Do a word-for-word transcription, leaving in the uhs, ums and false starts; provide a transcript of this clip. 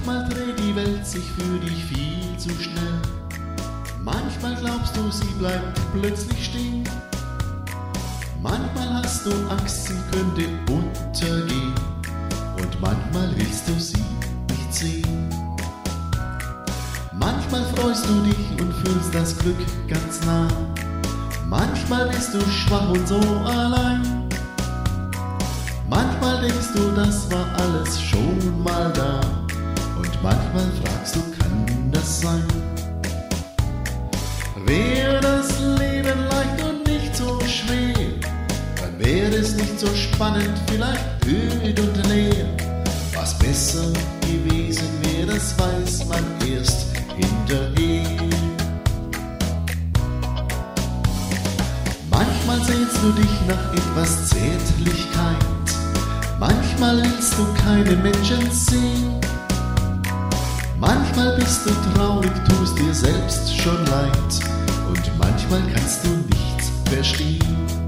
Manchmal dreht die Welt sich für dich viel zu schnell. Manchmal glaubst du, sie bleibt plötzlich stehen. Manchmal hast du Angst, sie könnte untergehen. Und manchmal willst du sie nicht sehen. Manchmal freust du dich und fühlst das Glück ganz nah. Manchmal bist du schwach und so allein. Manchmal denkst du, das war alles schon mal da. Und manchmal fragst du, kann das sein? Wäre das Leben leicht und nicht so schwer, dann wäre es nicht so spannend, vielleicht öd und leer. Was besser gewesen wäre, das weiß man erst hinterher. Manchmal sehnst du dich nach etwas Zärtlichkeit, manchmal willst du keine Menschen sehen. Manchmal bist du traurig, tust dir selbst schon leid, und manchmal kannst du nichts verstehen.